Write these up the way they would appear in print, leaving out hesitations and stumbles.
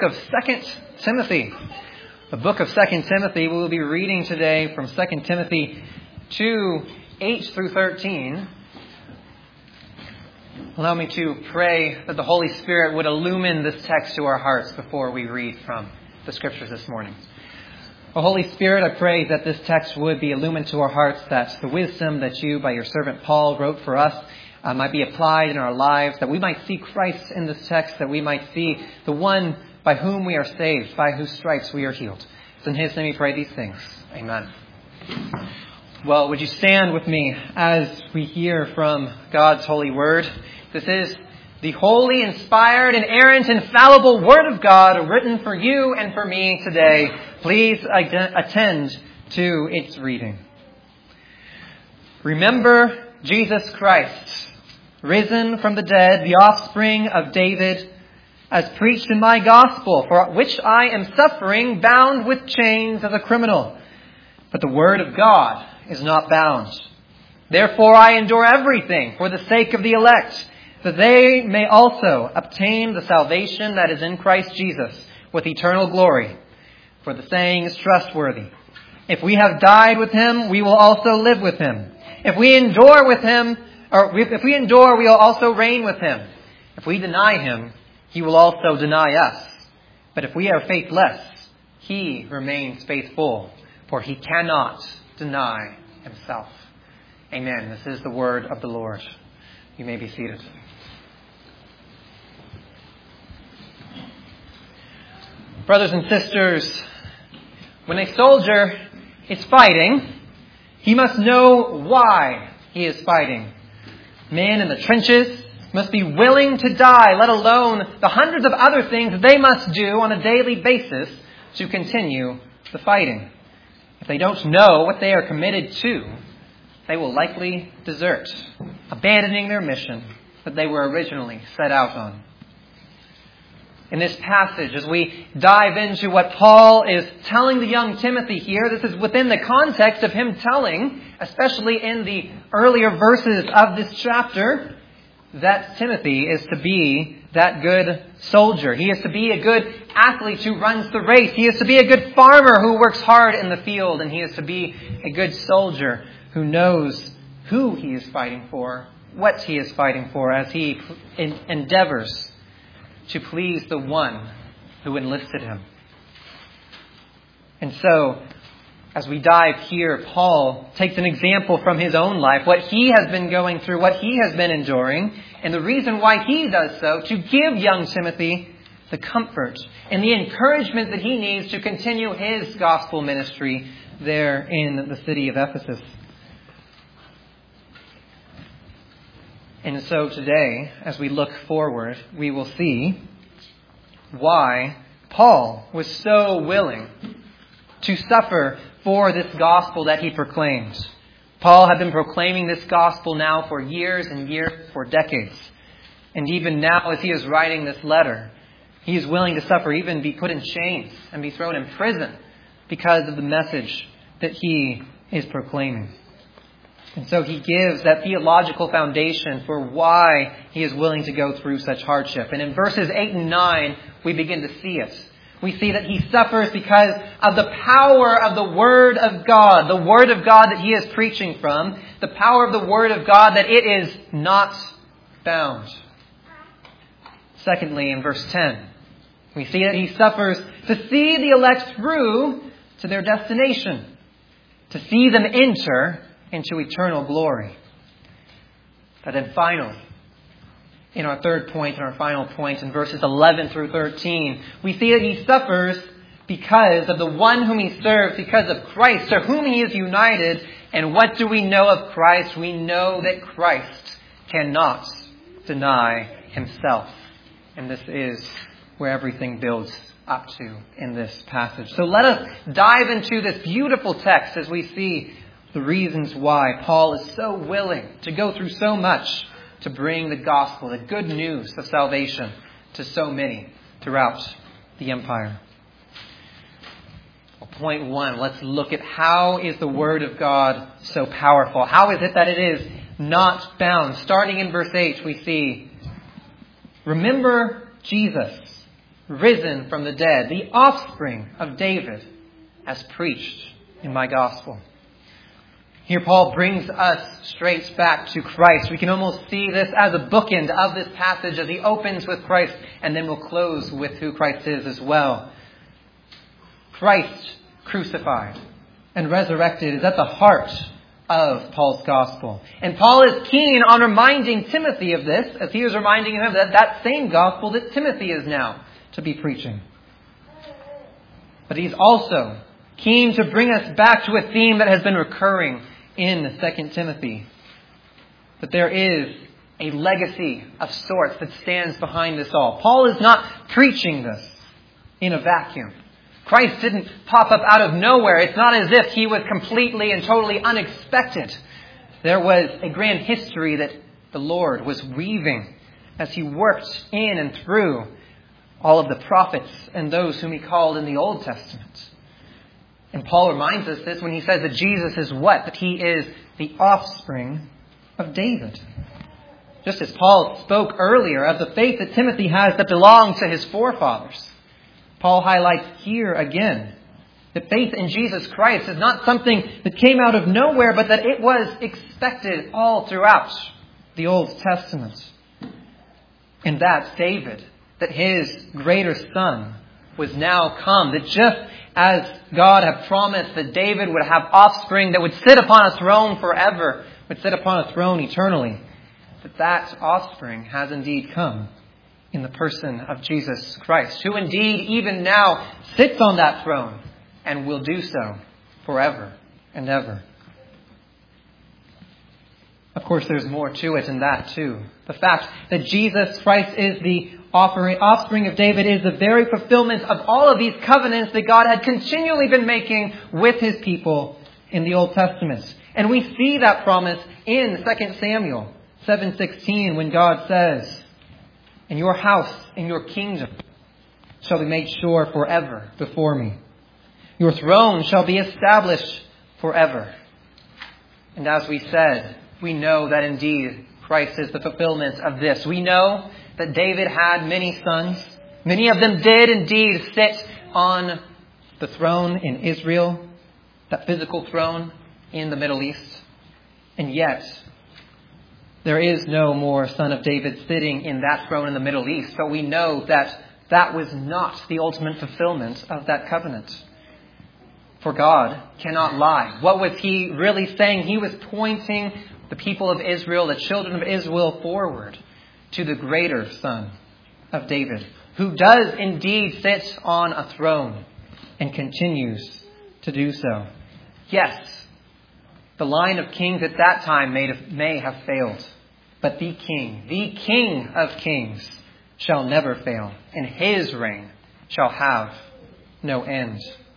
of 2 Timothy. The book of 2 Timothy, we will be reading today from 2 Timothy 2, 8 through 13. Allow me to pray that the Holy Spirit would illumine this text to our hearts before we read from the Scriptures this morning. O Holy Spirit, I pray that this text would be illumined to our hearts, that the wisdom that you, by your servant Paul, wrote for us might be applied in our lives, that we might see Christ in this text, that we might see the one by whom we are saved, by whose stripes we are healed. It's in His name we pray these things. Amen. Well, would you stand with me as we hear from God's holy word? This is the holy, inspired, inerrant, infallible Word of God written for you and for me today. Please attend to its reading. Remember Jesus Christ, risen from the dead, the offspring of David, as preached in my gospel, for which I am suffering, bound with chains as a criminal. But the word of God is not bound. Therefore I endure everything for the sake of the elect, that they may also obtain the salvation that is in Christ Jesus with eternal glory. For the saying is trustworthy. If we have died with Him, we will also live with Him. If we endure with Him, we will also reign with Him. If we deny Him, He will also deny us. But if we are faithless, He remains faithful, for He cannot deny Himself. Amen. This is the word of the Lord. You may be seated. Brothers and sisters, when a soldier is fighting, he must know why he is fighting. Men in the trenches must be willing to die, let alone the hundreds of other things that they must do on a daily basis to continue the fighting. If they don't know what they are committed to, they will likely desert, abandoning their mission that they were originally set out on. In this passage, as we dive into what Paul is telling the young Timothy here, this is within the context of him telling, especially in the earlier verses of this chapter, that Timothy is to be that good soldier. He is to be a good athlete who runs the race. He is to be a good farmer who works hard in the field. And he is to be a good soldier who knows who he is fighting for, what he is fighting for, as he endeavors to please the one who enlisted him. And so, as we dive here, Paul takes an example from his own life, what he has been going through, what he has been enduring, and the reason why he does so, to give young Timothy the comfort and the encouragement that he needs to continue his gospel ministry there in the city of Ephesus. And so today, as we look forward, we will see why Paul was so willing to suffer for this gospel that he proclaimed. Paul had been proclaiming this gospel now for years and years, for decades. And even now, as he is writing this letter, he is willing to suffer, even be put in chains and be thrown in prison because of the message that he is proclaiming. And so he gives that theological foundation for why he is willing to go through such hardship. And in verses 8 and 9, we begin to see it. We see that he suffers because of the power of the Word of God. The Word of God that he is preaching from. The power of the Word of God that it is not bound. Secondly, in verse 10, we see that he suffers to see the elect through to their destination. To see them enter into eternal glory. But then finally, in our third point, and our final point, in verses 11 through 13, we see that he suffers because of the one whom he serves, because of Christ, to whom he is united. And what do we know of Christ? We know that Christ cannot deny himself. And this is where everything builds up to in this passage. So let us dive into this beautiful text as we see the reasons why Paul is so willing to go through so much to bring the gospel, the good news of salvation, to so many throughout the empire. Well, point one, let's look at how is the Word of God so powerful? How is it that it is not bound? Starting in verse 8, we see, remember Jesus, risen from the dead, the offspring of David, as preached in my gospel. Here Paul brings us straight back to Christ. We can almost see this as a bookend of this passage as he opens with Christ and then will close with who Christ is as well. Christ crucified and resurrected is at the heart of Paul's gospel. And Paul is keen on reminding Timothy of this as he was reminding him that that same gospel that Timothy is now to be preaching. But he's also keen to bring us back to a theme that has been recurring in 2 Timothy. That there is a legacy of sorts that stands behind this all. Paul is not preaching this in a vacuum. Christ didn't pop up out of nowhere. It's not as if he was completely and totally unexpected. There was a grand history that the Lord was weaving as he worked in and through all of the prophets and those whom he called in the Old Testament. And Paul reminds us this when he says that Jesus is what? That he is the offspring of David. Just as Paul spoke earlier of the faith that Timothy has that belonged to his forefathers, Paul highlights here again that faith in Jesus Christ is not something that came out of nowhere, but that it was expected all throughout the Old Testament. And that David, that his greater son was now come, that just as God had promised that David would have offspring that would sit upon a throne forever, would sit upon a throne eternally, that offspring has indeed come in the person of Jesus Christ, who indeed even now sits on that throne and will do so forever and ever. Of course, there's more to it than that too. The fact that Jesus Christ is the offspring of David is the very fulfillment of all of these covenants that God had continually been making with his people in the Old Testament. And we see that promise in 2 Samuel 7:16 when God says, "And your house and your kingdom shall be made sure forever before me. Your throne shall be established forever." And as we said, we know that indeed Christ is the fulfillment of this. We know that David had many sons. Many of them did indeed sit on the throne in Israel, that physical throne in the Middle East. And yet, there is no more son of David sitting in that throne in the Middle East. But we know that that was not the ultimate fulfillment of that covenant. For God cannot lie. What was he really saying? He was pointing the people of Israel, the children of Israel, forward to the greater son of David, who does indeed sit on a throne and continues to do so. Yes, the line of kings at that time may have failed, but the King of kings, shall never fail, and his reign shall have no end.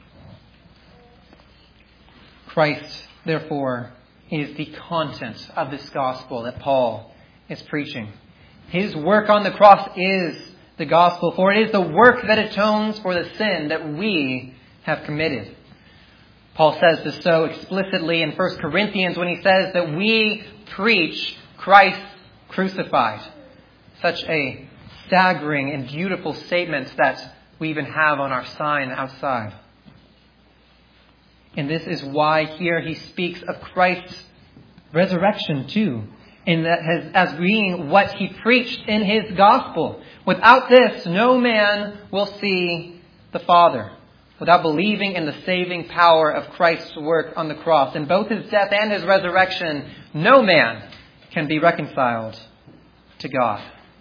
Christ, therefore, is the content of this gospel that Paul is preaching. His work on the cross is the gospel, for it is the work that atones for the sin that we have committed. Paul says this so explicitly in 1 Corinthians when he says that we preach Christ crucified. Such a staggering and beautiful statement that we even have on our sign outside. And this is why here he speaks of Christ's resurrection too, and that as being what he preached in his gospel. Without this, no man will see the Father. Without believing in the saving power of Christ's work on the cross, in both his death and his resurrection, no man can be reconciled to God.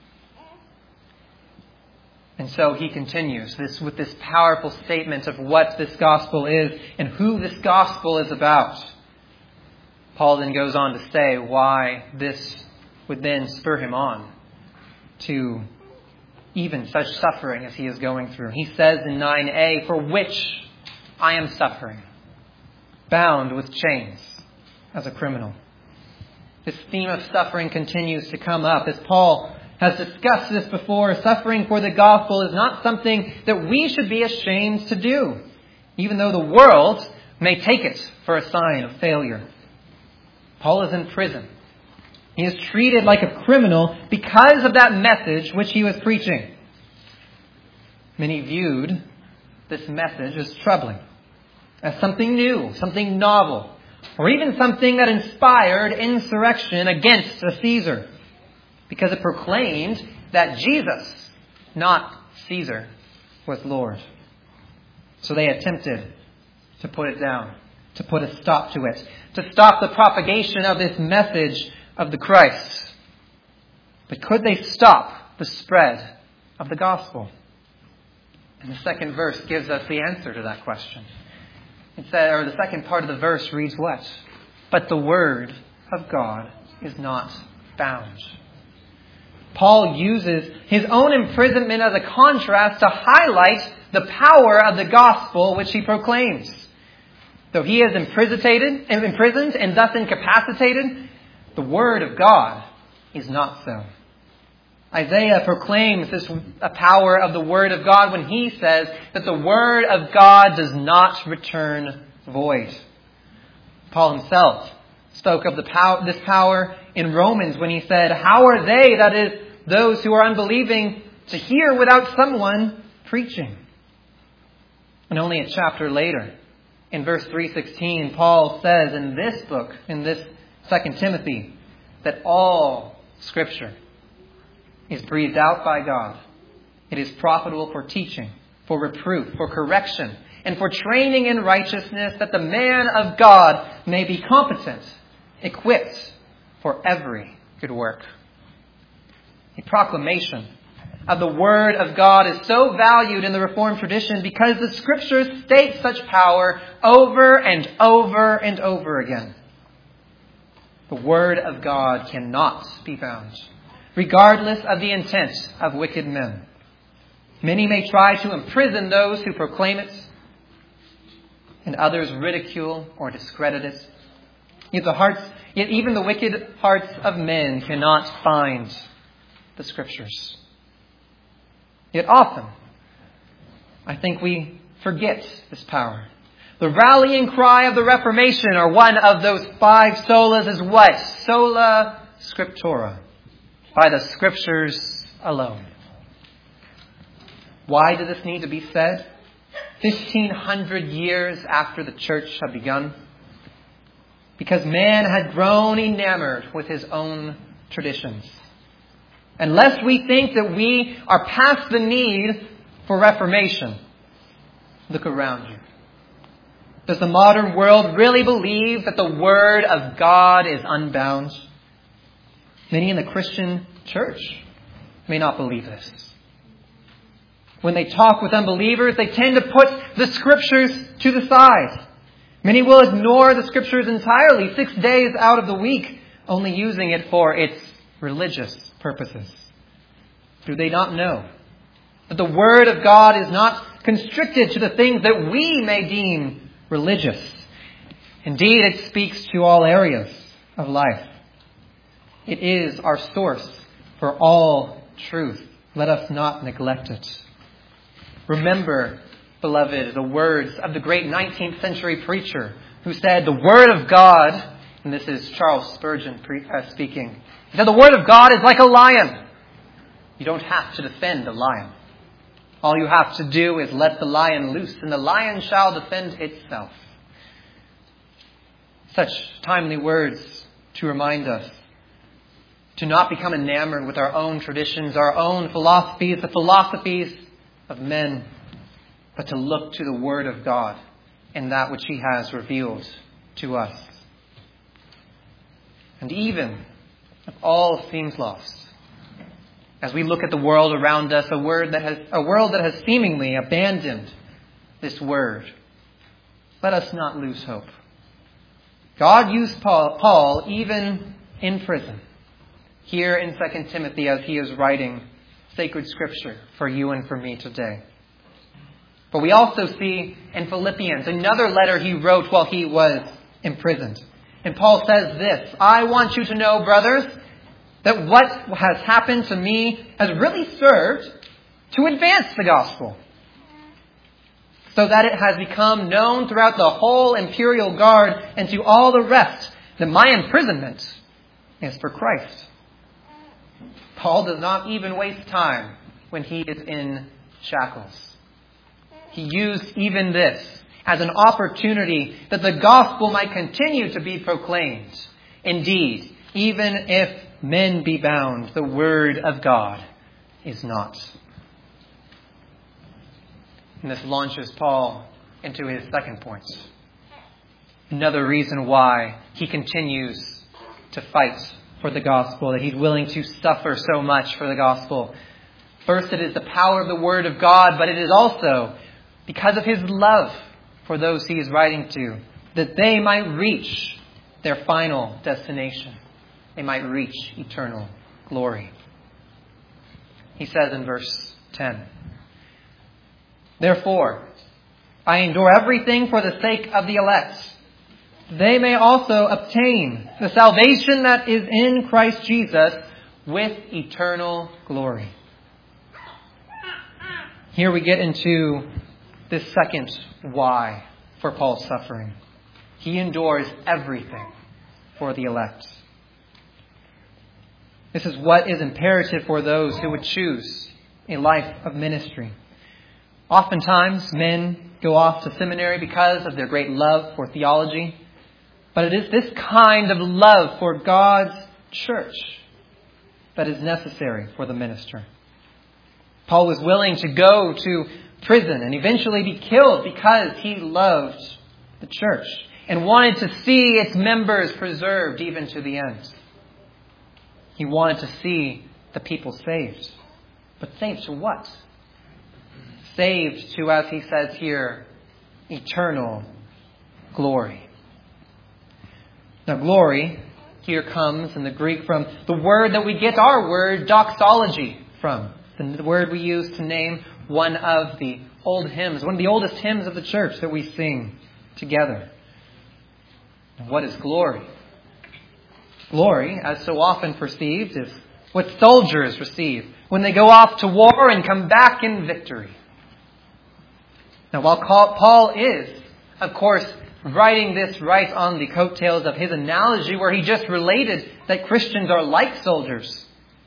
And so he continues with this powerful statement of what this gospel is and who this gospel is about. Paul then goes on to say why this would then spur him on to even such suffering as he is going through. He says in 9a, "For which I am suffering, bound with chains as a criminal." This theme of suffering continues to come up. As Paul has discussed this before, suffering for the gospel is not something that we should be ashamed to do, even though the world may take it for a sign of failure. Paul is in prison. He is treated like a criminal because of that message which he was preaching. Many viewed this message as troubling, as something new, something novel, or even something that inspired insurrection against a Caesar, because it proclaimed that Jesus, not Caesar, was Lord. So they attempted to put it down, to put a stop to it, to stop the propagation of this message of the Christ. But could they stop the spread of the gospel? And the second verse gives us the answer to that question. It said, or the second part of the verse reads what? But the word of God is not bound. Paul uses his own imprisonment as a contrast to highlight the power of the gospel which he proclaims. Though he is imprisoned and thus incapacitated, the word of God is not so. Isaiah proclaims this power of the word of God when he says that the word of God does not return void. Paul himself spoke of this power in Romans when he said, "How are they, that is, those who are unbelieving, to hear without someone preaching?" And only a chapter later, in verse 3:16, Paul says in this book, in this 2 Timothy, that all Scripture is breathed out by God. It is profitable for teaching, for reproof, for correction, and for training in righteousness, that the man of God may be competent, equipped for every good work. A proclamation of the Word of God is so valued in the Reformed tradition because the Scriptures state such power over and over and over again. The Word of God cannot be bound, regardless of the intent of wicked men. Many may try to imprison those who proclaim it, and others ridicule or discredit it. Yet even the wicked hearts of men cannot bind the Scriptures. Yet often, I think we forget this power. The rallying cry of the Reformation, or one of those 5 solas, is what? Sola Scriptura. By the Scriptures alone. Why did this need to be said 1,500 years after the church had begun? Because man had grown enamored with his own traditions. Unless we think that we are past the need for reformation, look around you. Does the modern world really believe that the Word of God is unbound? Many in the Christian church may not believe this. When they talk with unbelievers, they tend to put the Scriptures to the side. Many will ignore the Scriptures entirely, 6 days out of the week, only using it for its religious purposes. Do they not know that the Word of God is not constricted to the things that we may deem religious? Indeed, it speaks to all areas of life. It is our source for all truth. Let us not neglect it. Remember, beloved, the words of the great 19th century preacher who said, "The Word of God," and this is Charles Spurgeon speaking, he said, "The Word of God is like a lion." You don't have to defend a lion. All you have to do is let the lion loose, and the lion shall defend itself. Such timely words to remind us to not become enamored with our own traditions, our own philosophies, the philosophies of men, but to look to the Word of God and that which He has revealed to us. And even if all seems lost, as we look at the world around us, a world that has seemingly abandoned this Word, let us not lose hope. God used Paul even in prison, here in 2 Timothy, as he is writing sacred Scripture for you and for me today. But we also see in Philippians, another letter he wrote while he was imprisoned. And Paul says this, "I want you to know, brothers, that what has happened to me has really served to advance the gospel, so that it has become known throughout the whole imperial guard and to all the rest that my imprisonment is for Christ." Paul does not even waste time when he is in shackles. He used even this as an opportunity that the gospel might continue to be proclaimed. Indeed, even if men be bound, the word of God is not. And this launches Paul into his second point. Another reason why he continues to fight for the gospel, that he's willing to suffer so much for the gospel. First, it is the power of the word of God, but it is also because of his love for those he is writing to, that they might reach their final destination. They might reach eternal glory. He says in verse 10, "Therefore, I endure everything for the sake of the elect. They may also obtain the salvation that is in Christ Jesus with eternal glory." Here we get into this second why for Paul's suffering. He endures everything for the elect. This is what is imperative for those who would choose a life of ministry. Oftentimes, men go off to seminary because of their great love for theology. But it is this kind of love for God's church that is necessary for the minister. Paul was willing to go to prison and eventually be killed because he loved the church and wanted to see its members preserved even to the end. He wanted to see the people saved. But saved to what? Saved to, as he says here, eternal glory. Now, glory here comes in the Greek from the word that we get our word doxology from. The word we use to name one of the old hymns, one of the oldest hymns of the church that we sing together. And what is glory? Glory, as so often perceived, is what soldiers receive when they go off to war and come back in victory. Now, while Paul is, of course, writing this right on the coattails of his analogy where he just related that Christians are like soldiers,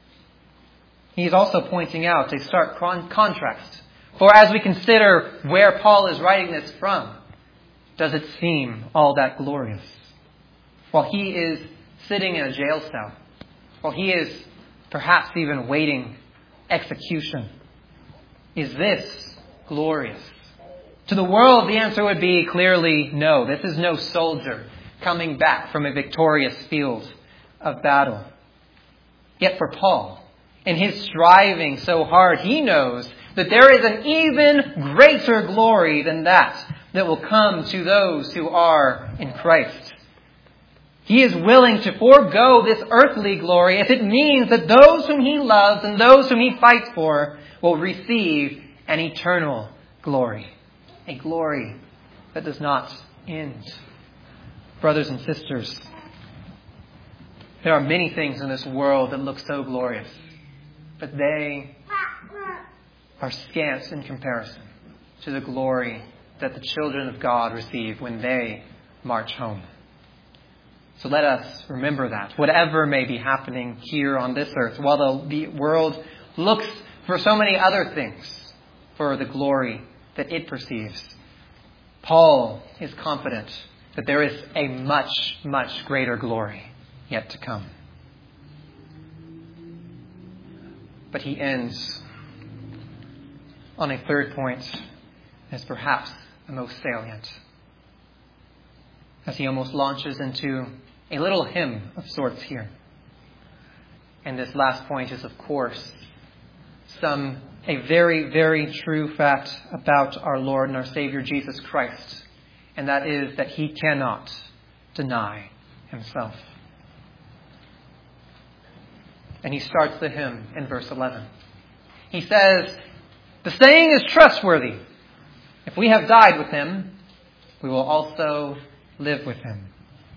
he is also pointing out a stark contrast. For as we consider where Paul is writing this from, does it seem all that glorious? While he is sitting in a jail cell, while he is perhaps even waiting execution, is this glorious? To the world, the answer would be clearly no. This is no soldier coming back from a victorious field of battle. Yet for Paul, in his striving so hard, he knows that there is an even greater glory than that will come to those who are in Christ. He is willing to forego this earthly glory if it means that those whom he loves and those whom he fights for will receive an eternal glory. A glory that does not end. Brothers and sisters, there are many things in this world that look so glorious, but they are scant in comparison to the glory that the children of God receive when they march home. So let us remember that, whatever may be happening here on this earth, while the world looks for so many other things for the glory that it perceives, Paul is confident that there is a much, much greater glory yet to come. But he ends on a third point as perhaps the most salient, as he almost launches into a little hymn of sorts here. And this last point is, of course, a very, very true fact about our Lord and our Savior Jesus Christ, and that is that he cannot deny himself. And he starts the hymn in verse 11. He says, "The saying is trustworthy. If we have died with him, we will also live with him."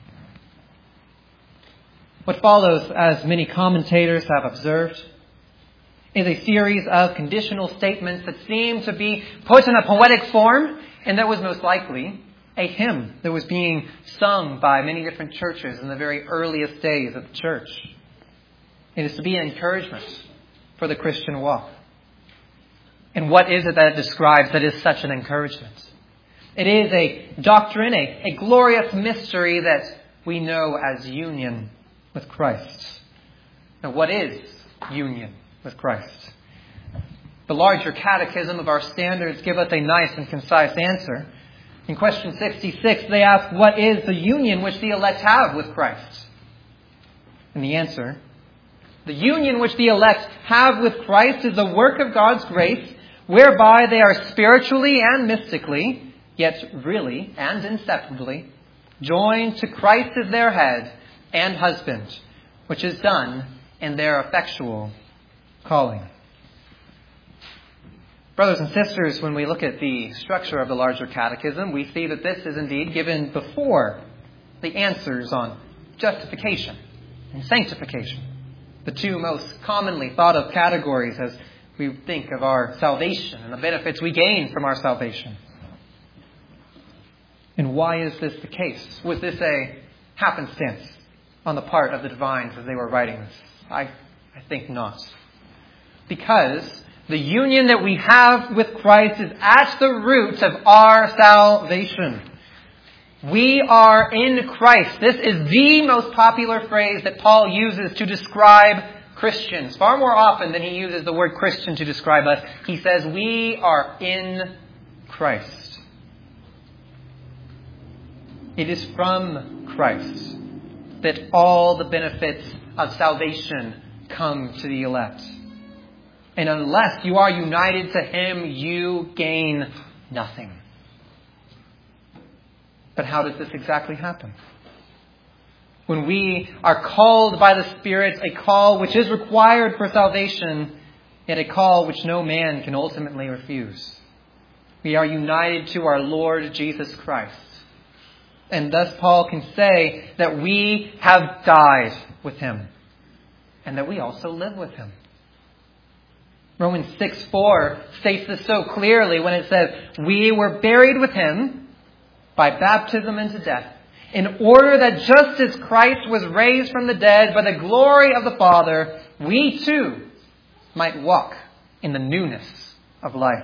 What follows, as many commentators have observed, is a series of conditional statements that seem to be put in a poetic form, and that was most likely a hymn that was being sung by many different churches in the very earliest days of the church. It is to be an encouragement for the Christian walk. And what is it that it describes that is such an encouragement? It is a doctrine, a glorious mystery that we know as union with Christ. Now, what is union with Christ? The larger catechism of our standards give us a nice and concise answer. In question 66, they ask, what is the union which the elect have with Christ? And the answer, the union which the elect have with Christ is the work of God's grace, whereby they are spiritually and mystically, yet really and inseparably, joined to Christ as their head and husband, which is done in their effectual calling. Brothers and sisters, when we look at the structure of the larger catechism, we see that this is indeed given before the answers on justification and sanctification, the two most commonly thought of categories as we think of our salvation and the benefits we gain from our salvation. And why is this the case? Was this a happenstance on the part of the divines as they were writing this? I think not. Because the union that we have with Christ is at the root of our salvation. We are in Christ. This is the most popular phrase that Paul uses to describe Christians. Far more often than he uses the word Christian to describe us, he says we are in Christ. It is from Christ that all the benefits of salvation come to the elect. And unless you are united to Him, you gain nothing. But how does this exactly happen? When we are called by the Spirit, a call which is required for salvation, yet a call which no man can ultimately refuse. We are united to our Lord Jesus Christ. And thus Paul can say that we have died with Him and that we also live with Him. Romans 6:4 states this so clearly when it says, we were buried with Him by baptism into death, in order that just as Christ was raised from the dead by the glory of the Father, we too might walk in the newness of life.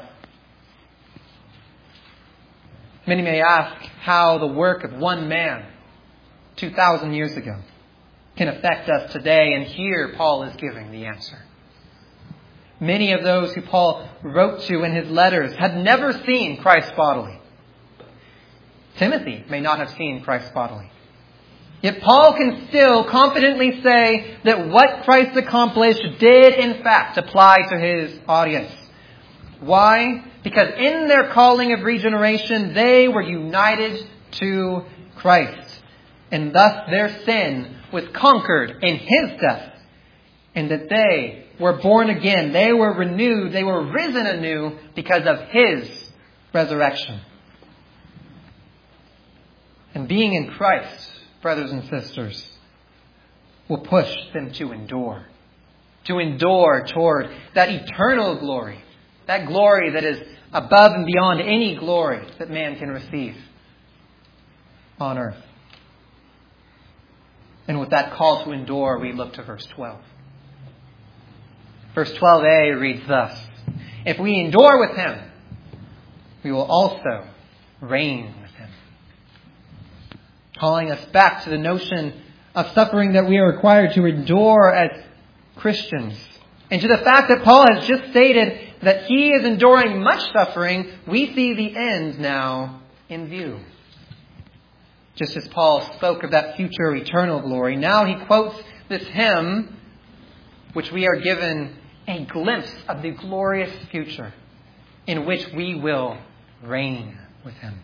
Many may ask how the work of one man 2,000 years ago can affect us today, and here Paul is giving the answer. Many of those who Paul wrote to in his letters had never seen Christ bodily. Timothy may not have seen Christ bodily. Yet Paul can still confidently say that what Christ accomplished did in fact apply to his audience. Why? Because in their calling of regeneration, they were united to Christ. And thus their sin was conquered in His death. And that they were born again. They were renewed. They were risen anew because of His resurrection. And being in Christ, brothers and sisters, will push them to endure. To endure toward that eternal glory. That glory that is above and beyond any glory that man can receive on earth. And with that call to endure, we look to verse 12. Verse 12a reads thus, if we endure with Him, we will also reign with Him. Calling us back to the notion of suffering that we are required to endure as Christians. And to the fact that Paul has just stated that he is enduring much suffering, we see the end now in view. Just as Paul spoke of that future eternal glory, now he quotes this hymn, which we are given a glimpse of the glorious future in which we will reign with Him.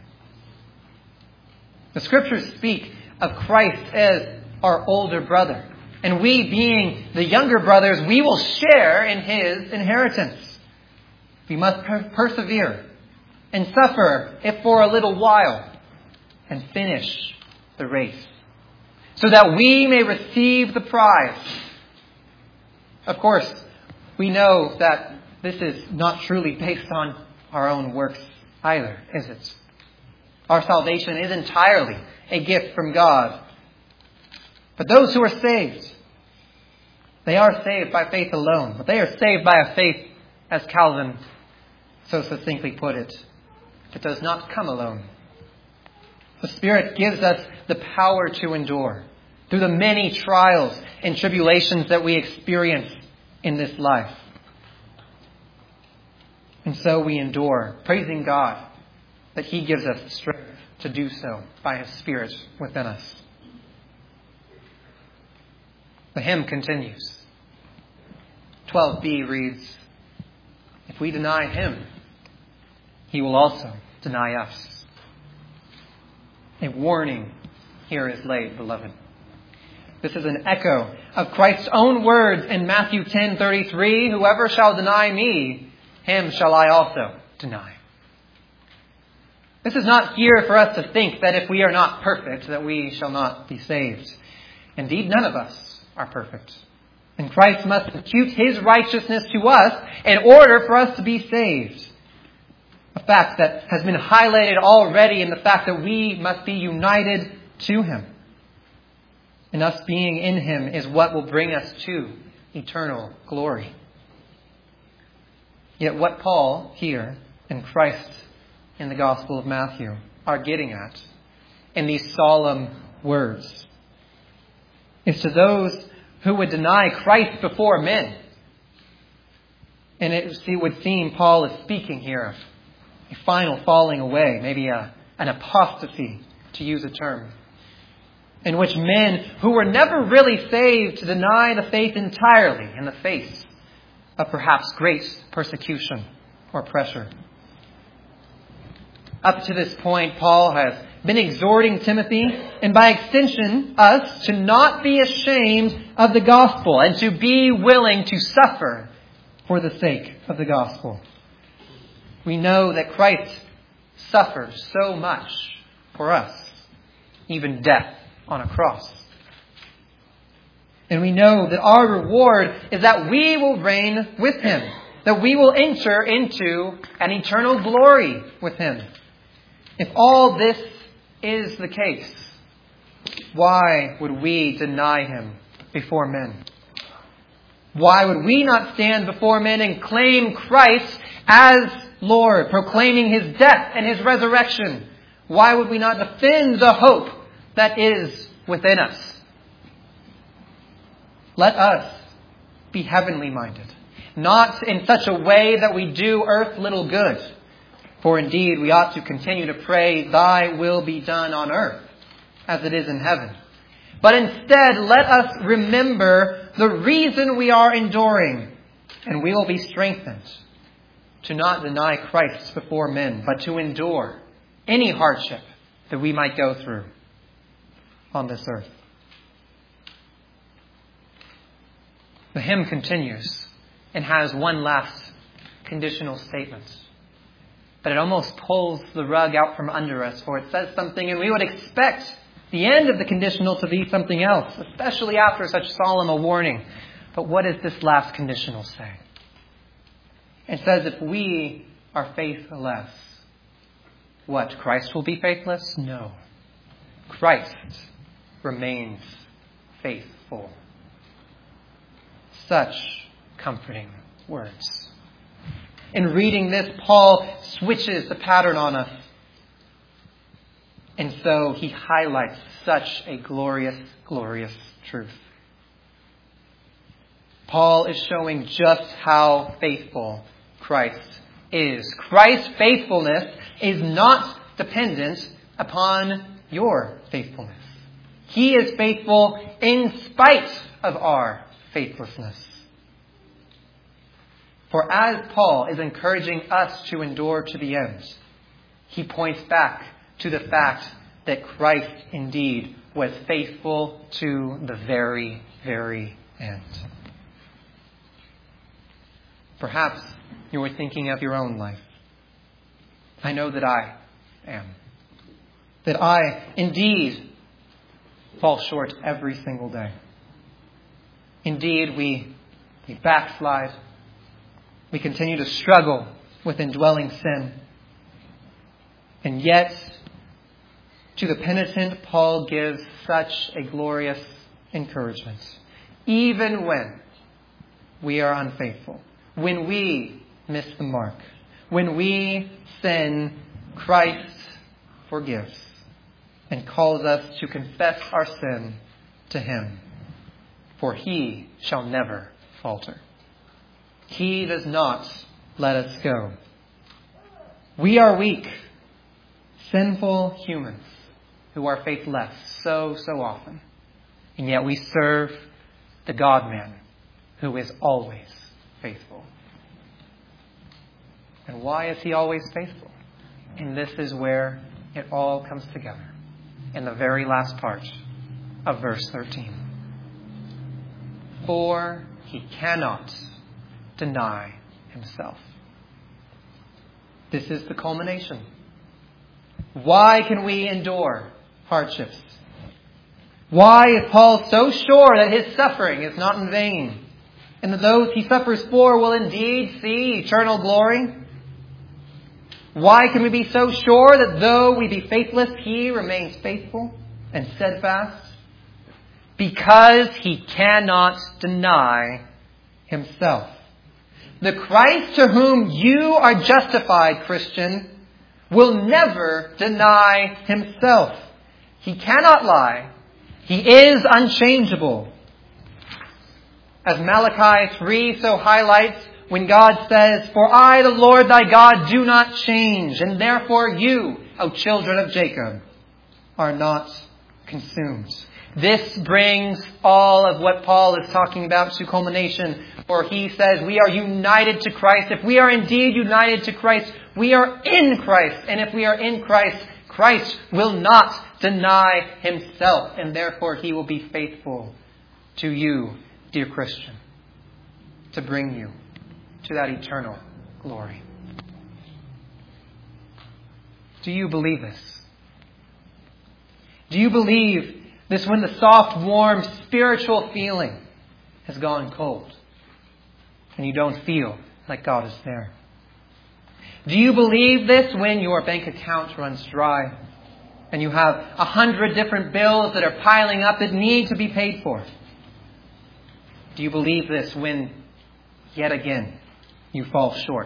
The Scriptures speak of Christ as our older brother. And we, being the younger brothers, we will share in His inheritance. We must persevere and suffer, if for a little while, and finish the race, so that we may receive the prize. Of course, we know that this is not truly based on our own works either, is it? Our salvation is entirely a gift from God. But those who are saved, they are saved by faith alone. But they are saved by a faith, as Calvin so succinctly put it, it does not come alone. The Spirit gives us the power to endure through the many trials and tribulations that we experience in this life. And so we endure, praising God that He gives us strength to do so by His Spirit within us. The hymn continues. 12b reads, "If we deny Him, He will also deny us." A warning here is laid, beloved. This is an echo of Christ's own words in Matthew 10:33, "Whoever shall deny me, him shall I also deny." This is not here for us to think that if we are not perfect, that we shall not be saved. Indeed, none of us are perfect. And Christ must impute His righteousness to us in order for us to be saved. A fact that has been highlighted already in the fact that we must be united to Him. And us being in Him is what will bring us to eternal glory. Yet what Paul here and Christ in the Gospel of Matthew are getting at in these solemn words is to those who would deny Christ before men. And it would seem Paul is speaking here of a final falling away, maybe an apostasy, to use a term, in which men who were never really saved deny the faith entirely in the face of perhaps great persecution or pressure. Up to this point, Paul has been exhorting Timothy, and by extension us, to not be ashamed of the gospel and to be willing to suffer for the sake of the gospel. We know that Christ suffered so much for us, even death on a cross. And we know that our reward is that we will reign with Him, that we will enter into an eternal glory with Him. If all this is the case, why would we deny Him before men? Why would we not stand before men and claim Christ as Lord, proclaiming His death and His resurrection? Why would we not defend the hope that is within us? Let us be heavenly minded, not in such a way that we do earth little good. For indeed, we ought to continue to pray, "Thy will be done on earth as it is in heaven." But instead, let us remember the reason we are enduring, and we will be strengthened to not deny Christ before men, but to endure any hardship that we might go through on this earth. The hymn continues and has one last conditional statement. But it almost pulls the rug out from under us, for it says something, and we would expect the end of the conditional to be something else, especially after such solemn a warning. But what does this last conditional say? It says, if we are faithless, what, Christ will be faithless? No. Christ remains faithful. Such comforting words. In reading this, Paul switches the pattern on us. And so he highlights such a glorious, glorious truth. Paul is showing just how faithful Christ is. Christ's faithfulness is not dependent upon your faithfulness. He is faithful in spite of our faithlessness. For as Paul is encouraging us to endure to the end, he points back to the fact that Christ indeed was faithful to the very, very end. Perhaps you are thinking of your own life. I know that I am. That I indeed fall short every single day. Indeed, we backslide. We continue to struggle with indwelling sin. And yet, to the penitent, Paul gives such a glorious encouragement. Even when we are unfaithful, when we miss the mark, when we sin, Christ forgives and calls us to confess our sin to Him. For He shall never falter. He does not let us go. We are weak, sinful humans who are faithless so often. And yet we serve the God-man who is always faithful. And why is He always faithful? And this is where it all comes together in the very last part of verse 13. For He cannot deny Himself. This is the culmination. Why can we endure hardships? Why is Paul so sure that his suffering is not in vain, and that those he suffers for will indeed see eternal glory? Why can we be so sure that though we be faithless, He remains faithful and steadfast? Because He cannot deny Himself. The Christ to whom you are justified, Christian, will never deny Himself. He cannot lie. He is unchangeable. As Malachi 3 so highlights, when God says, For I, the Lord thy God, do not change, and therefore you, O children of Jacob, are not consumed. This brings all of what Paul is talking about to culmination, for he says we are united to Christ. If we are indeed united to Christ, we are in Christ. And if we are in Christ, Christ will not deny Himself, and therefore He will be faithful to you, dear Christian, to bring you to that eternal glory. Do you believe this? Do you believe this when the soft, warm, spiritual feeling has gone cold and you don't feel like God is there? Do you believe this when your bank account runs dry and you have 100 different bills that are piling up that need to be paid for? Do you believe this when, yet again, you fall short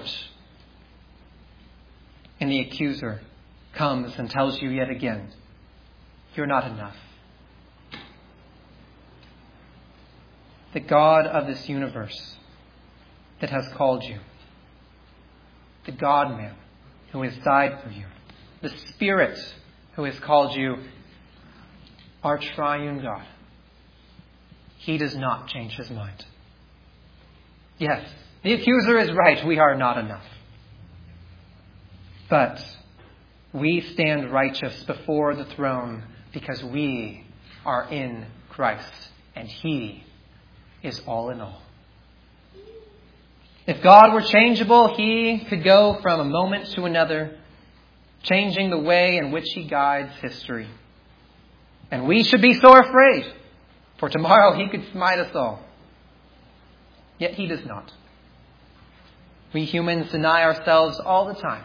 and the accuser comes and tells you yet again, you're not enough? The God of this universe that has called you, the God-man who has died for you, the Spirit who has called you, our triune God, He does not change His mind. Yes, the accuser is right. We are not enough. But we stand righteous before the throne because we are in Christ and He is all in all. If God were changeable, He could go from a moment to another, changing the way in which He guides history. And we should be so afraid, for tomorrow He could smite us all. Yet He does not. We humans deny ourselves all the time.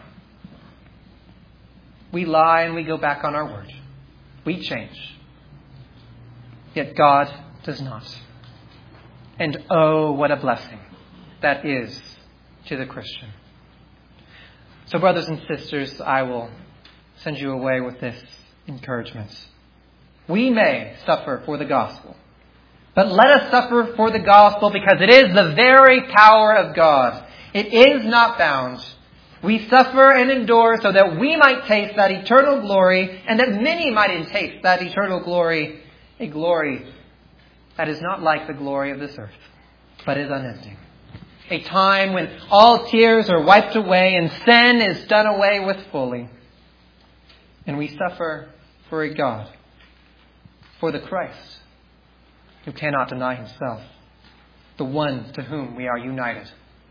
We lie and we go back on our word. We change. Yet God does not. And oh, what a blessing that is to the Christian. So brothers and sisters, I will send you away with this encouragement. We may suffer for the gospel, but let us suffer for the gospel because it is the very power of God. It is not bound. We suffer and endure so that we might taste that eternal glory and that many might taste that eternal glory, a glory that is not like the glory of this earth, but is unending. A time when all tears are wiped away and sin is done away with fully. And we suffer for a God, for the Christ, who cannot deny Himself, the one to whom we are united.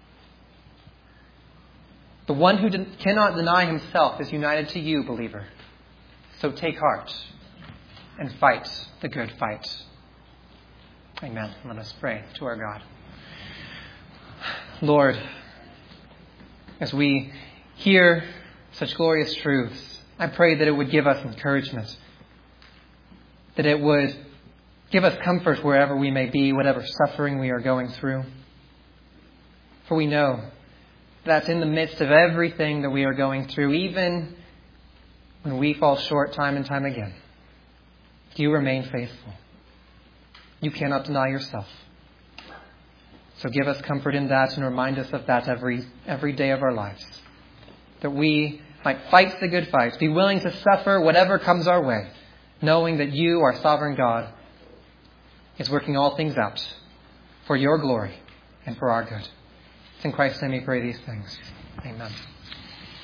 The one who cannot deny Himself is united to you, believer. So take heart and fight the good fight. Amen. Let us pray to our God. Lord, as we hear such glorious truths, I pray that it would give us encouragement, that it would give us comfort wherever we may be, whatever suffering we are going through. For we know that in the midst of everything that we are going through, even when we fall short time and time again, you remain faithful. You cannot deny yourself. So give us comfort in that and remind us of that every day of our lives. That we might fight the good fight, be willing to suffer whatever comes our way, knowing that you, our sovereign God, is working all things out for your glory and for our good. It's in Christ's name we pray these things. Amen.